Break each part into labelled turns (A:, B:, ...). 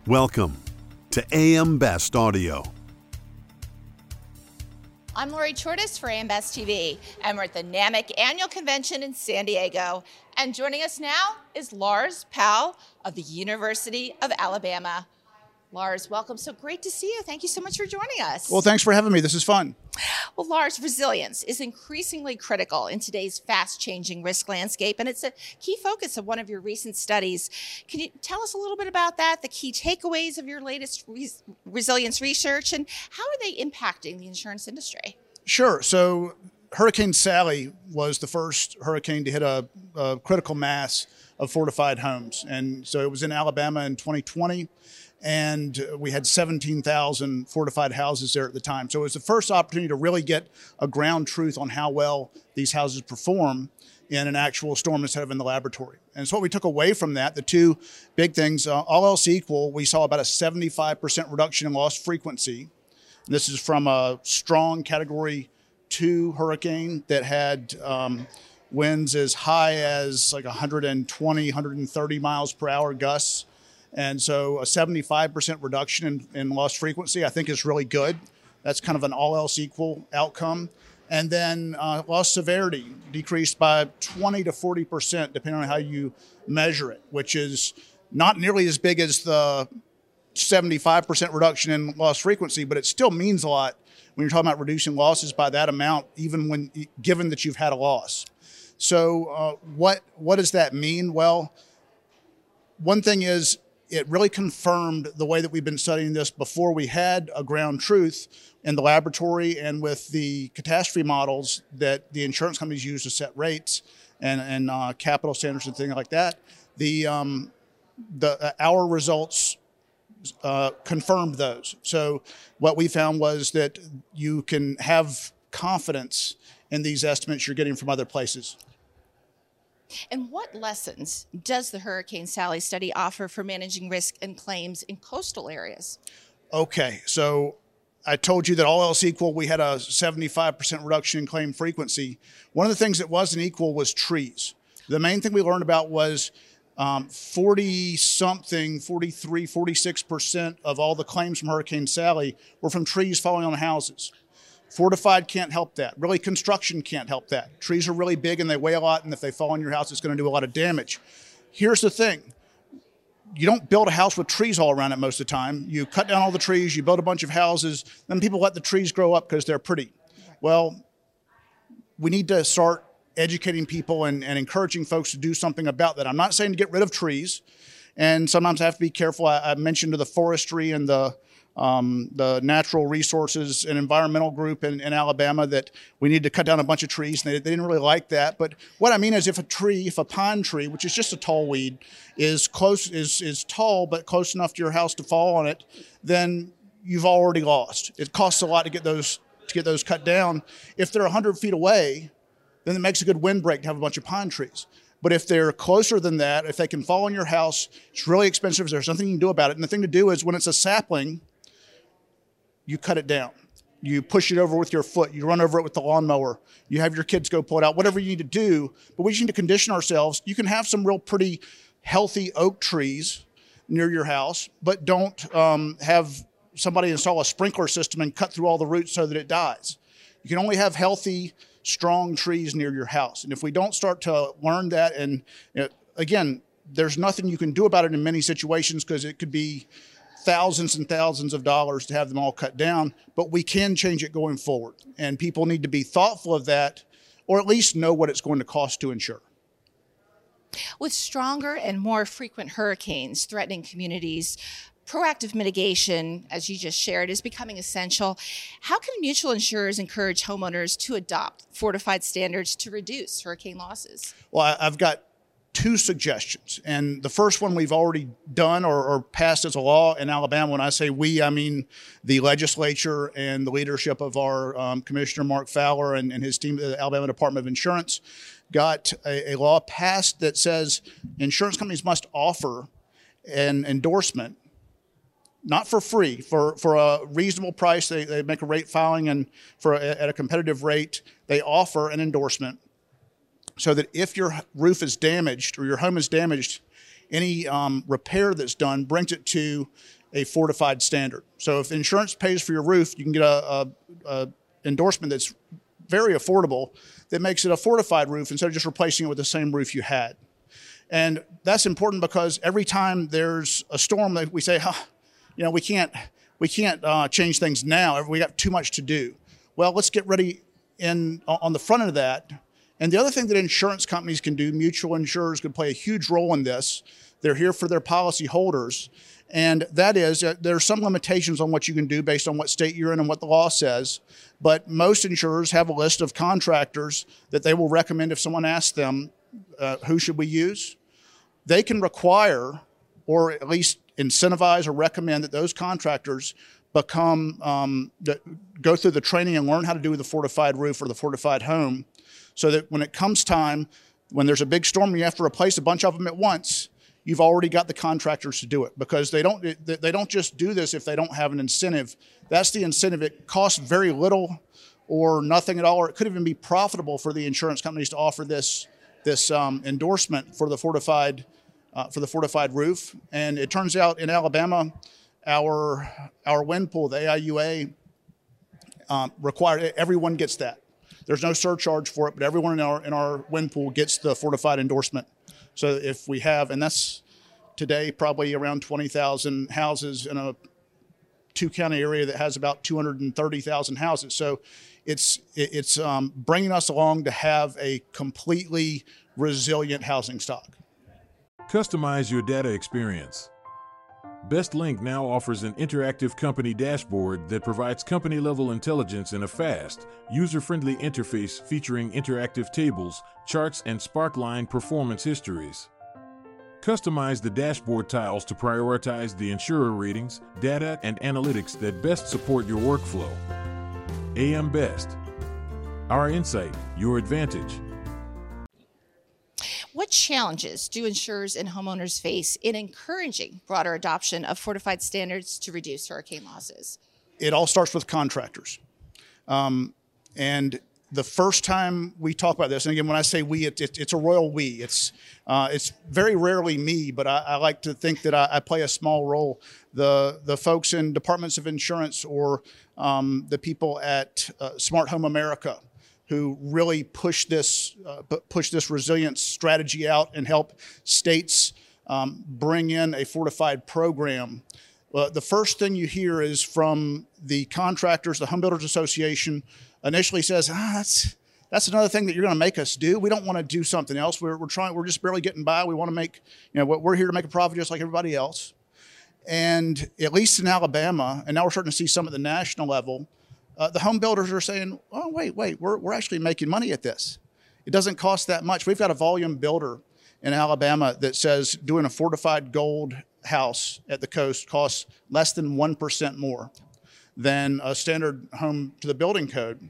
A: Welcome to AM Best Audio.
B: I'm Lori Chortis for AM Best TV, and we're at the NAMIC Annual Convention in San Diego. And joining us now is Lars Powell of the University of Alabama. Lars, welcome. So great to see you. Thank you so much for joining us.
C: Well, thanks for having me. This is fun.
B: Well, Lars, resilience is increasingly critical in today's fast-changing risk landscape, and it's a key focus of one of your recent studies. Can you tell us a little bit about that, the key takeaways of your latest resilience research, and how are they impacting the insurance industry?
C: Sure. So Hurricane Sally was the first hurricane to hit a critical mass of fortified homes. And so it was in Alabama in 2020. And we had 17,000 fortified houses there at the time. So it was the first opportunity to really get a ground truth on how well these houses perform in an actual storm instead of in the laboratory. And so what we took away from that, the two big things, all else equal, we saw about a 75% reduction in loss frequency. And this is from a strong Category 2 hurricane that had winds as high as like 120, 130 miles per hour gusts. And so a 75% reduction in loss frequency, I think, is really good. That's kind of an all else equal outcome. And then loss severity decreased by 20 to 40%, depending on how you measure it, which is not nearly as big as the 75% reduction in loss frequency, but it still means a lot when you're talking about reducing losses by that amount, even when given that you've had a loss. So what does that mean? Well, one thing is, it really confirmed the way that we've been studying this before we had a ground truth in the laboratory and with the catastrophe models that the insurance companies use to set rates and capital standards and things like that. Our results confirmed those. So what we found was that you can have confidence in these estimates you're getting from other places.
B: And what lessons does the Hurricane Sally study offer for managing risk and claims in coastal areas?
C: Okay, so I told you that all else equal, we had a 75% reduction in claim frequency. One of the things that wasn't equal was trees. The main thing we learned about was 43, 46% of all the claims from Hurricane Sally were from trees falling on houses. Fortified can't help that. Really, construction can't help that. Trees are really big and they weigh a lot, and if they fall on your house, it's going to do a lot of damage. Here's the thing. You don't build a house with trees all around it most of the time. You cut down all the trees, you build a bunch of houses, then people let the trees grow up because they're pretty. Well, we need to start educating people and encouraging folks to do something about that. I'm not saying to get rid of trees, and sometimes I have to be careful. I mentioned to the forestry and the natural resources and environmental group in Alabama that we need to cut down a bunch of trees, and they didn't really like that. But what I mean is if a pine tree, which is just a tall weed, is tall but close enough to your house to fall on it, then you've already lost. It costs a lot to get those cut down. If they're 100 feet away, then it makes a good windbreak to have a bunch of pine trees. But if they're closer than that, if they can fall on your house, it's really expensive. There's nothing you can do about it. And the thing to do is when it's a sapling, you cut it down. You push it over with your foot. You run over it with the lawnmower. You have your kids go pull it out, whatever you need to do. But we just need to condition ourselves. You can have some real pretty healthy oak trees near your house, but don't have somebody install a sprinkler system and cut through all the roots so that it dies. You can only have healthy, strong trees near your house. And if we don't start to learn that, and again, there's nothing you can do about it in many situations because it could be thousands and thousands of dollars to have them all cut down, but we can change it going forward. And people need to be thoughtful of that, or at least know what it's going to cost to insure.
B: With stronger and more frequent hurricanes threatening communities, proactive mitigation, as you just shared, is becoming essential. How can mutual insurers encourage homeowners to adopt fortified standards to reduce hurricane losses?
C: Well, I've got two suggestions. And the first one we've already done or passed as a law in Alabama. When I say we, I mean the legislature and the leadership of our Commissioner Mark Fowler and his team, the Alabama Department of Insurance, got a law passed that says insurance companies must offer an endorsement, not for free, for a reasonable price. They make a rate filing, and at a competitive rate, they offer an endorsement so that if your roof is damaged or your home is damaged any repair that's done brings it to a fortified standard. So if insurance pays for your roof, you can get a endorsement that's very affordable that makes it a fortified roof instead of just replacing it with the same roof you had. And that's important because every time there's a storm, we say, we can't change things now. We got too much to do. Well, let's get ready on the front end of that. And the other thing that insurance companies can do, mutual insurers could play a huge role in this. They're here for their policy holders. And that is, there are some limitations on what you can do based on what state you're in and what the law says. But most insurers have a list of contractors that they will recommend if someone asks them, who should we use? They can require, or at least incentivize or recommend that those contractors go through the training and learn how to do the fortified roof or the fortified home, so that when it comes time, when there's a big storm and you have to replace a bunch of them at once, you've already got the contractors to do it, because they don't just do this if they don't have an incentive. That's the incentive. It costs very little or nothing at all, or it could even be profitable for the insurance companies to offer this endorsement for the fortified roof. And it turns out in Alabama, our wind pool, the AIUA, required everyone gets that. There's no surcharge for it, but everyone in our wind pool gets the fortified endorsement. So if we have, and that's today probably around 20,000 houses in a 2-county area that has about 230,000 houses. So it's bringing us along to have a completely resilient housing stock.
D: Customize your data experience. BestLink now offers an interactive company dashboard that provides company-level intelligence in a fast, user-friendly interface featuring interactive tables, charts, and Sparkline performance histories. Customize the dashboard tiles to prioritize the insurer ratings, data, and analytics that best support your workflow. AM Best. Our insight, your advantage.
B: What challenges do insurers and homeowners face in encouraging broader adoption of fortified standards to reduce hurricane losses?
C: It all starts with contractors. And the first time we talk about this, and again, when I say we, it's a royal we. It's very rarely me, but I like to think that I play a small role. The folks in departments of insurance or the people at Smart Home America, who really push this resilience strategy out and help states bring in a fortified program. The first thing you hear is from the contractors. The Home Builders Association initially says, that's another thing that you're going to make us do. We don't want to do something else. We're just barely getting by. We want to make, we're here to make a profit just like everybody else. And at least in Alabama, and now we're starting to see some at the national level, the home builders are saying, oh, wait, we're actually making money at this. It doesn't cost that much. We've got a volume builder in Alabama that says doing a fortified gold house at the coast costs less than 1% more than a standard home to the building code.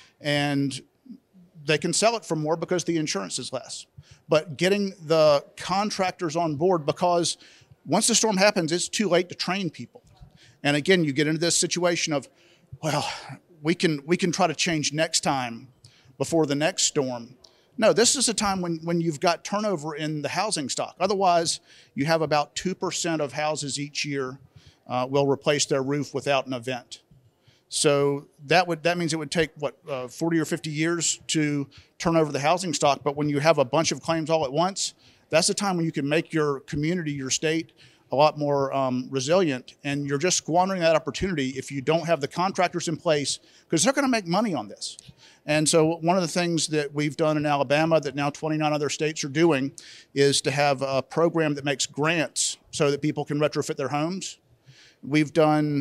C: And they can sell it for more because the insurance is less. But getting the contractors on board, because once the storm happens, it's too late to train people. And again, you get into this situation of, well, we can try to change next time before the next storm. No, this is a time when you've got turnover in the housing stock. Otherwise, you have about 2% of houses each year will replace their roof without an event. So that means it would take 40 or 50 years to turn over the housing stock. But when you have a bunch of claims all at once, that's the time when you can make your community, your state, a lot more resilient. And you're just squandering that opportunity if you don't have the contractors in place, because they're going to make money on this. And so one of the things that we've done in Alabama that now 29 other states are doing is to have a program that makes grants so that people can retrofit their homes. We've done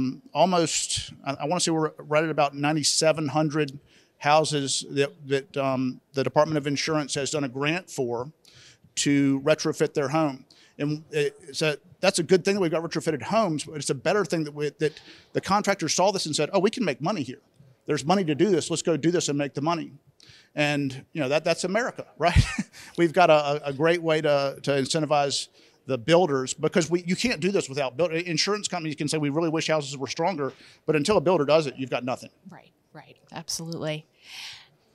C: almost, I want to say we're right at about 9,700 houses that the Department of Insurance has done a grant for to retrofit their home. And that's a good thing that we've got retrofitted homes, but it's a better thing that the contractors saw this and said, oh, we can make money here. There's money to do this. Let's go do this and make the money. And that's America, right? We've got a great way to incentivize the builders, because you can't do this without builders. Insurance companies can say, we really wish houses were stronger, but until a builder does it, you've got nothing.
B: Right, absolutely.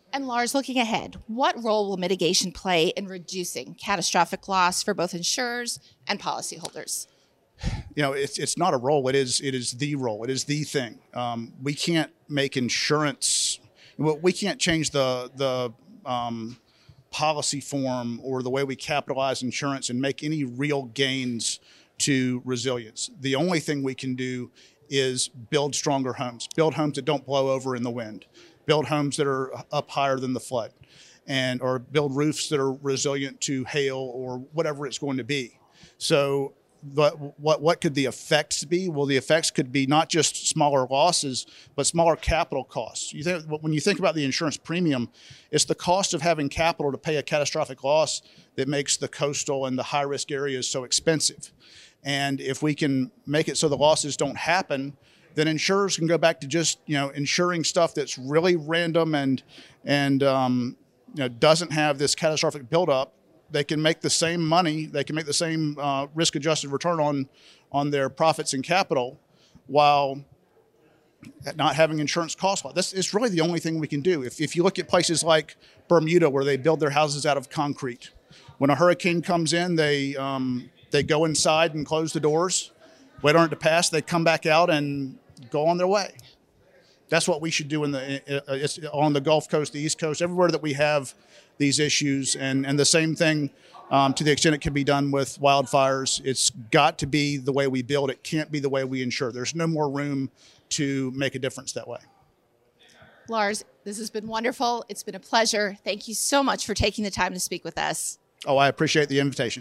B: And Lars, looking ahead, what role will mitigation play in reducing catastrophic loss for both insurers and policyholders?
C: It's not a role. It is the role. It is the thing. We can't make insurance. Well, we can't change the policy form or the way we capitalize insurance and make any real gains to resilience. The only thing we can do is build stronger homes, build homes that don't blow over in the wind, build homes that are up higher than the flood, or build roofs that are resilient to hail or whatever it's going to be. So what could the effects be? Well, the effects could be not just smaller losses, but smaller capital costs. When you think about the insurance premium, it's the cost of having capital to pay a catastrophic loss that makes the coastal and the high-risk areas so expensive. And if we can make it so the losses don't happen, then insurers can go back to just insuring stuff that's really random and doesn't have this catastrophic buildup. They can make the same money, they can make the same risk-adjusted return on their profits and capital while not having insurance costs. This is really the only thing we can do. If you look at places like Bermuda, where they build their houses out of concrete, when a hurricane comes in, they go inside and close the doors, wait on it to pass, they come back out and go on their way. That's what we should do on the Gulf Coast, the East Coast, everywhere that we have these issues. And the same thing to the extent it can be done with wildfires. It's got to be the way we build. It can't be the way we insure. There's no more room to make a difference that way.
B: Lars, this has been wonderful. It's been a pleasure. Thank you so much for taking the time to speak with us.
C: Oh, I appreciate the invitation.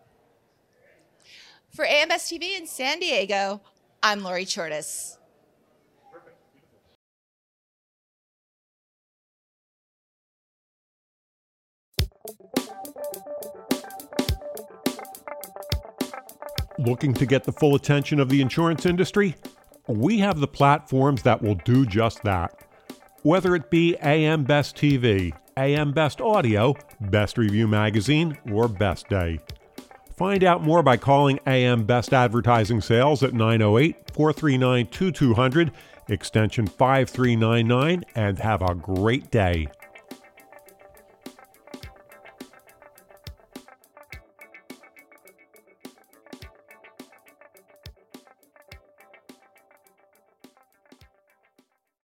B: For AMS TV in San Diego, I'm Lori Chortis.
E: Looking to get the full attention of the insurance industry? We have the platforms that will do just that. Whether it be AM Best TV, AM Best Audio, Best Review Magazine, or Best Day. Find out more by calling AM Best Advertising Sales at 908-439-2200, extension 5399, and have a great day.